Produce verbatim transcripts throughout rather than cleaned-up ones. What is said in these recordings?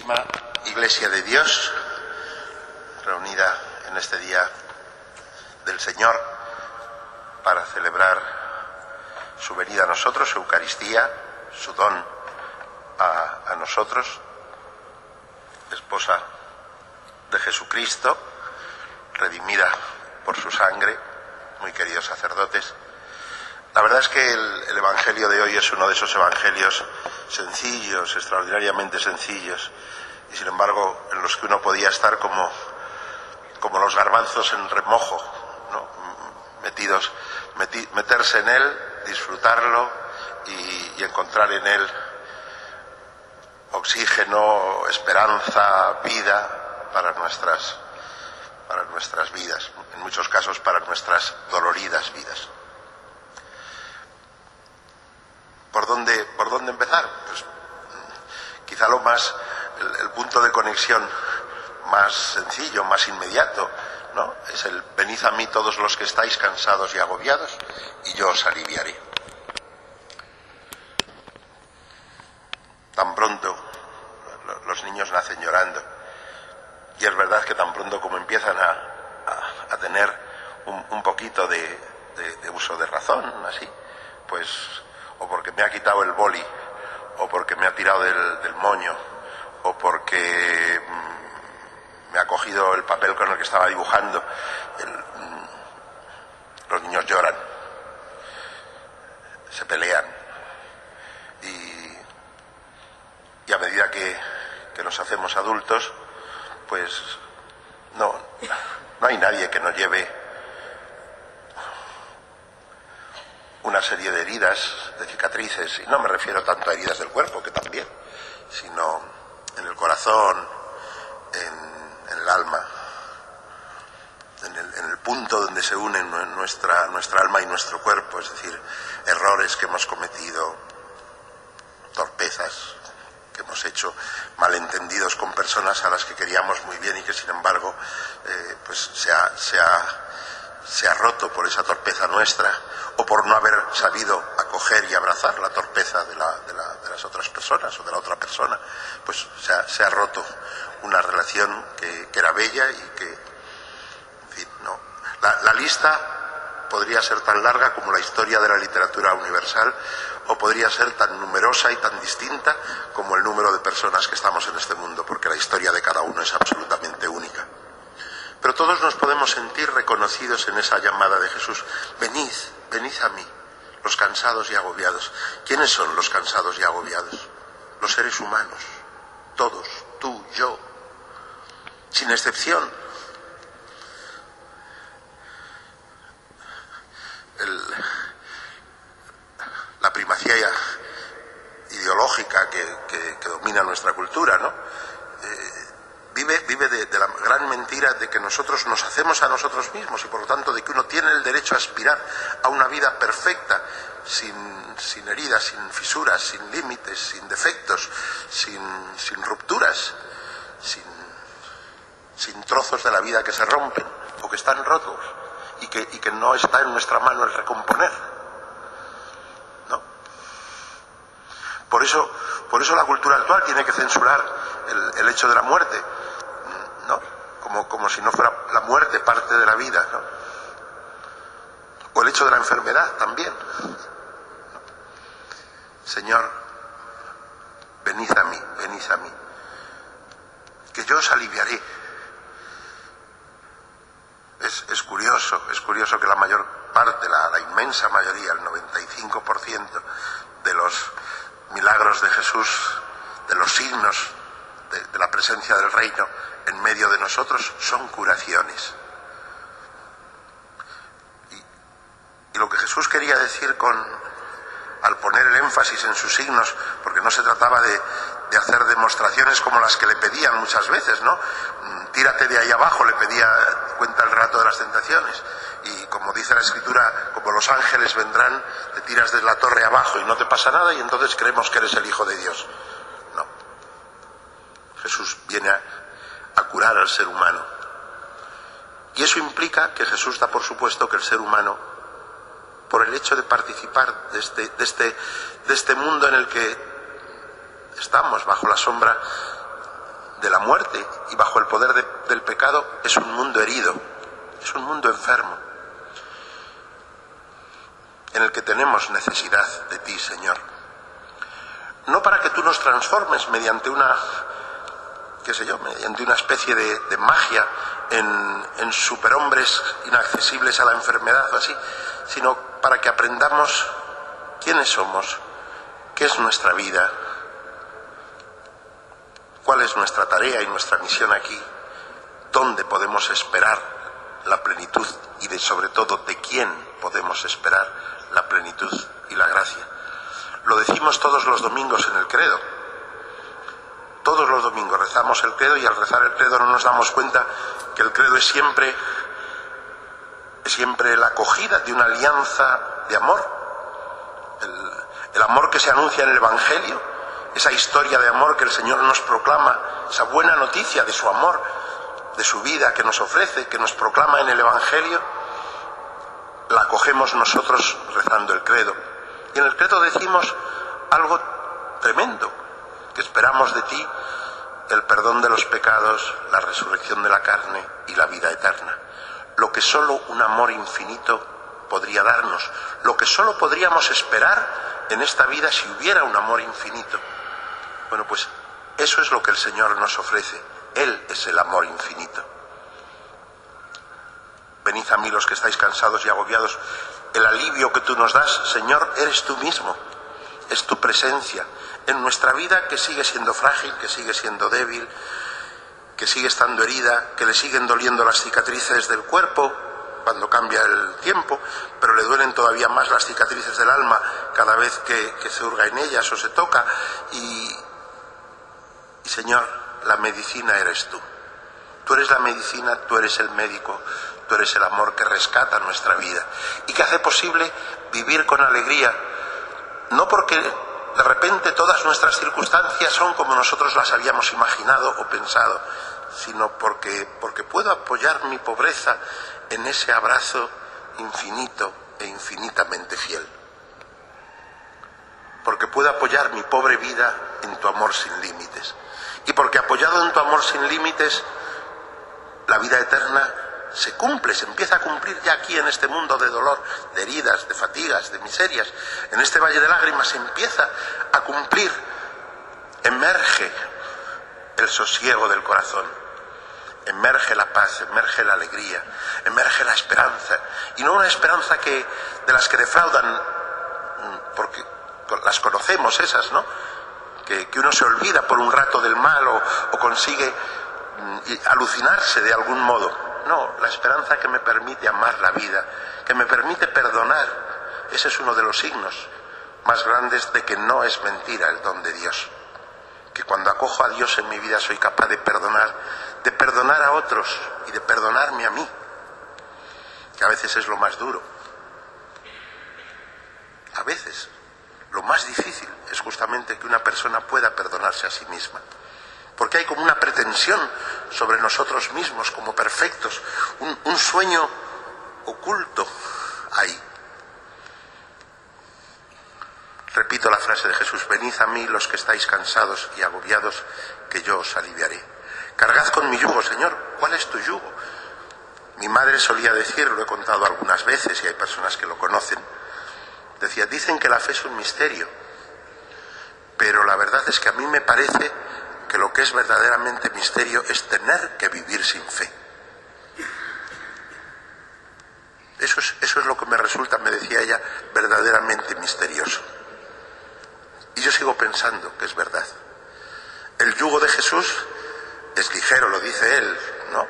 Santísima Iglesia de Dios, reunida en este día del Señor para celebrar su venida a nosotros, su Eucaristía, su don a, a nosotros, esposa de Jesucristo, redimida por su sangre, muy queridos sacerdotes. La verdad es que el, el Evangelio de hoy es uno de esos evangelios sencillos, extraordinariamente sencillos, y sin embargo en los que uno podía estar como, como los garbanzos en remojo, ¿no? Metidos, meti, meterse en él, disfrutarlo y, y encontrar en él oxígeno, esperanza, vida para nuestras, para nuestras vidas, en muchos casos para nuestras doloridas vidas. ¿Por dónde, por dónde empezar? Pues quizá lo más, el, el punto de conexión más sencillo, más inmediato, ¿no? Es el venid a mí todos los que estáis cansados y agobiados, y yo os aliviaré. Tan pronto los niños nacen llorando, y es verdad que tan pronto como empiezan a, a, a tener un, un poquito de, de, de uso de razón, así, pues o porque me ha quitado el boli, o porque me ha tirado del, del moño, o porque mmm, me ha cogido el papel con el que estaba dibujando, el, mmm, los niños lloran, se pelean, y, y a medida que, que nos hacemos adultos, pues no, no hay nadie que no lleve una serie de heridas, de cicatrices, y no me refiero tanto a heridas del cuerpo, que también, sino en el corazón, en, en el alma, en el, en el punto donde se unen nuestra, nuestra alma y nuestro cuerpo, es decir, errores que hemos cometido, torpezas que hemos hecho, malentendidos con personas a las que queríamos muy bien y que sin embargo eh, pues se ha, se ha, se ha roto por esa torpeza nuestra, o por no haber sabido acoger y abrazar la torpeza de, la, de, la, de las otras personas o de la otra persona, pues se ha, se ha roto una relación que, que era bella y que, en fin, no. La, la lista podría ser tan larga como la historia de la literatura universal, o podría ser tan numerosa y tan distinta como el número de personas que estamos en este mundo, porque la historia de cada uno es absolutamente única. Pero todos nos podemos sentir reconocidos en esa llamada de Jesús. Venid, venid a mí, los cansados y agobiados. ¿Quiénes son los cansados y agobiados? Los seres humanos, todos, tú, yo, sin excepción. El, la primacía ideológica que, que, que domina nuestra cultura, ¿no? Eh, Vive, vive de, de la gran mentira de que nosotros nos hacemos a nosotros mismos y por lo tanto de que uno tiene el derecho a aspirar a una vida perfecta, sin, sin heridas, sin fisuras, sin límites, sin defectos, sin, sin rupturas, sin, sin trozos de la vida que se rompen o que están rotos y que, y que no está en nuestra mano el recomponer, ¿no? Por eso, por eso la cultura actual tiene que censurar el, el hecho de la muerte, ¿no? Como, como si no fuera la muerte parte de la vida, ¿no? O el hecho de la enfermedad también, ¿no? Señor, venid a mí, venid a mí, que yo os aliviaré. Es, es curioso, es curioso que la mayor parte, la, la inmensa mayoría, el noventa y cinco por ciento de los milagros de Jesús, de los signos de, de la presencia del reino en medio de nosotros, son curaciones. Y, y lo que Jesús quería decir con, al poner el énfasis en sus signos, porque no se trataba de, de hacer demostraciones como las que le pedían muchas veces, ¿no? Tírate de ahí abajo, le pedía, cuenta el relato de las tentaciones, y como dice la Escritura, como los ángeles vendrán, te tiras de la torre abajo y no te pasa nada y entonces creemos que eres el Hijo de Dios. No. Jesús viene a, a curar al ser humano. Y eso implica que Jesús da por supuesto que el ser humano, por el hecho de participar de este, de este, de este mundo en el que estamos bajo la sombra de la muerte y bajo el poder de, del pecado es un mundo herido, es un mundo enfermo, en el que tenemos necesidad de ti, Señor. No para que tú nos transformes mediante una, qué sé yo, mediante una especie de, de magia en, en superhombres inaccesibles a la enfermedad o así, sino para que aprendamos quiénes somos, qué es nuestra vida, cuál es nuestra tarea y nuestra misión aquí, dónde podemos esperar la plenitud y de, sobre todo de quién podemos esperar la plenitud y la gracia. Lo decimos todos los domingos en el credo. Todos los domingos rezamos el credo y al rezar el credo no nos damos cuenta que el credo es siempre, es siempre la acogida de una alianza de amor. El, el amor que se anuncia en el Evangelio, esa historia de amor que el Señor nos proclama, esa buena noticia de su amor, de su vida que nos ofrece, que nos proclama en el Evangelio, la acogemos nosotros rezando el credo. Y en el credo decimos algo tremendo, que esperamos de ti el perdón de los pecados, la resurrección de la carne y la vida eterna. Lo que solo un amor infinito podría darnos, lo que solo podríamos esperar en esta vida si hubiera un amor infinito. Bueno, pues eso es lo que el Señor nos ofrece. Él es el amor infinito. Venid a mí los que estáis cansados y agobiados. El alivio que tú nos das, Señor, eres tú mismo. Es tu presencia en nuestra vida, que sigue siendo frágil, que sigue siendo débil, que sigue estando herida, que le siguen doliendo las cicatrices del cuerpo cuando cambia el tiempo, pero le duelen todavía más las cicatrices del alma cada vez que, que se hurga en ellas o se toca. Y, y Señor, la medicina eres tú. Tú eres la medicina, tú eres el médico, tú eres el amor que rescata nuestra vida y que hace posible vivir con alegría, no porque de repente todas nuestras circunstancias son como nosotros las habíamos imaginado o pensado, sino porque, porque puedo apoyar mi pobreza en ese abrazo infinito e infinitamente fiel. Porque puedo apoyar mi pobre vida en tu amor sin límites. Y porque apoyado en tu amor sin límites, la vida eterna se cumple, se empieza a cumplir ya aquí en este mundo de dolor, de heridas, de fatigas, de miserias. En este valle de lágrimas se empieza a cumplir, emerge el sosiego del corazón, emerge la paz, emerge la alegría, emerge la esperanza. Y no una esperanza que de las que defraudan, porque las conocemos esas, ¿no? Que, que uno se olvida por un rato del mal o, o consigue y alucinarse de algún modo. No, la esperanza que me permite amar la vida, que me permite perdonar. Ese es uno de los signos más grandes de que no es mentira el don de Dios. Que cuando acojo a Dios en mi vida soy capaz de perdonar, de perdonar a otros y de perdonarme a mí, que a veces es lo más duro. A veces lo más difícil es justamente que una persona pueda perdonarse a sí misma. Porque hay como una pretensión sobre nosotros mismos como perfectos, un, un sueño oculto ahí. Repito la frase de Jesús: venid a mí los que estáis cansados y agobiados, que yo os aliviaré. Cargad con mi yugo, Señor. ¿Cuál es tu yugo? Mi madre solía decir, lo he contado algunas veces y hay personas que lo conocen, decía, dicen que la fe es un misterio, pero la verdad es que a mí me parece que lo que es verdaderamente misterio es tener que vivir sin fe. Eso es, eso es lo que me resulta, me decía ella, verdaderamente misterioso. Y yo sigo pensando que es verdad. El yugo de Jesús es ligero, lo dice él, ¿no?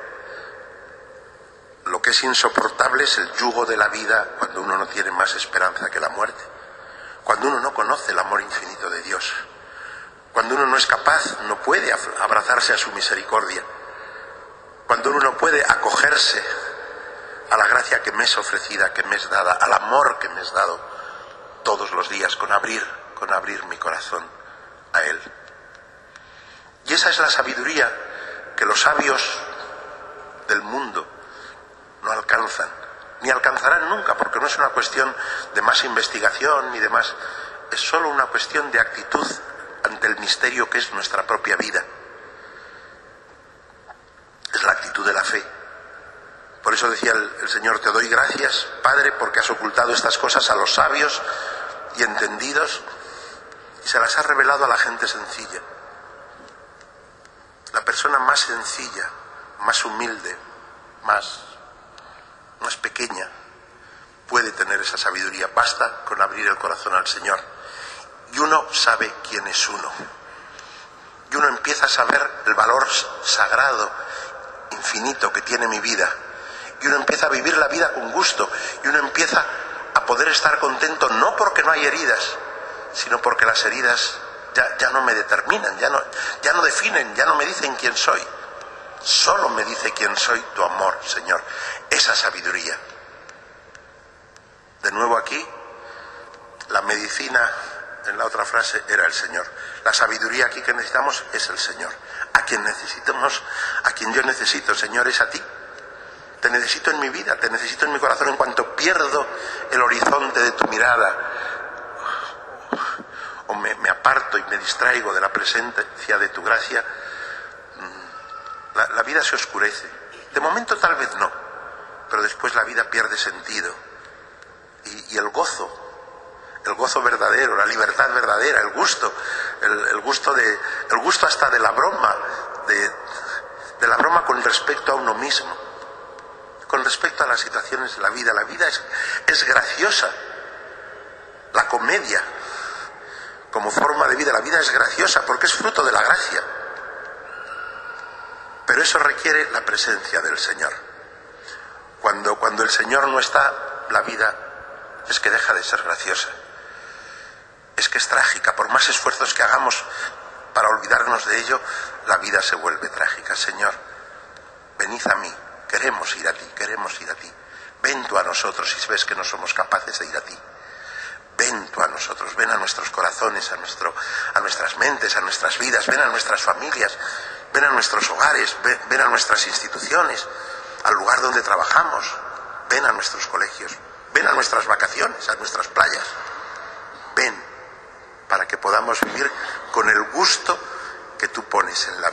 Lo que es insoportable es el yugo de la vida cuando uno no tiene más esperanza que la muerte, cuando uno no conoce el amor infinito de Dios. Cuando uno no es capaz, no puede abrazarse a su misericordia. Cuando uno no puede acogerse a la gracia que me es ofrecida, que me es dada, al amor que me es dado todos los días, con abrir, con abrir mi corazón a Él. Y esa es la sabiduría que los sabios del mundo no alcanzan, ni alcanzarán nunca, porque no es una cuestión de más investigación ni de más, es solo una cuestión de actitud ante el misterio que es nuestra propia vida. virtud de la fe. Por eso decía el, el Señor: te doy gracias, Padre, porque has ocultado estas cosas a los sabios y entendidos y se las has revelado a la gente sencilla. La persona más sencilla, más humilde, más, más pequeña, puede tener esa sabiduría. Basta con abrir el corazón al Señor. Y uno sabe quién es uno. Y uno empieza a saber el valor sagrado, infinito que tiene mi vida. Y uno empieza a vivir la vida con gusto. Y uno empieza a poder estar contento, no porque no hay heridas, sino porque las heridas ya, ya no me determinan, ya no, ya no definen, ya no me dicen quién soy. Solo me dice quién soy tu amor, Señor. Esa sabiduría. De nuevo aquí, la medicina, en la otra frase, era el Señor. La sabiduría aquí que necesitamos es el Señor. A quien necesitamos, a quien yo necesito, Señor, es a ti. Te necesito en mi vida, te necesito en mi corazón. En cuanto pierdo el horizonte de tu mirada, o me, me aparto y me distraigo de la presencia de tu gracia, la, la vida se oscurece. De momento tal vez no, pero después la vida pierde sentido. Y, y el gozo, el gozo verdadero, la libertad verdadera, el gusto, el, el gusto de, el gusto hasta de la broma, de, de la broma con respecto a uno mismo, con respecto a las situaciones de la vida. La vida es, es graciosa. La comedia, como forma de vida, la vida es graciosa porque es fruto de la gracia. Pero eso requiere la presencia del Señor. Cuando, cuando el Señor no está, la vida es que deja de ser graciosa. Es que es trágica. Por más esfuerzos que hagamos para olvidarnos de ello, la vida se vuelve trágica. Señor, venid a mí. Queremos ir a ti, queremos ir a ti. Ven tú a nosotros si ves que no somos capaces de ir a ti. Ven tú a nosotros, ven a nuestros corazones, a, nuestro, a nuestras mentes, a nuestras vidas, ven a nuestras familias, ven a nuestros hogares, ven, ven a nuestras instituciones, al lugar donde trabajamos, ven a nuestros colegios, ven a nuestras vacaciones, a nuestras playas. Ven para que podamos vivir con el gusto que tú pones en la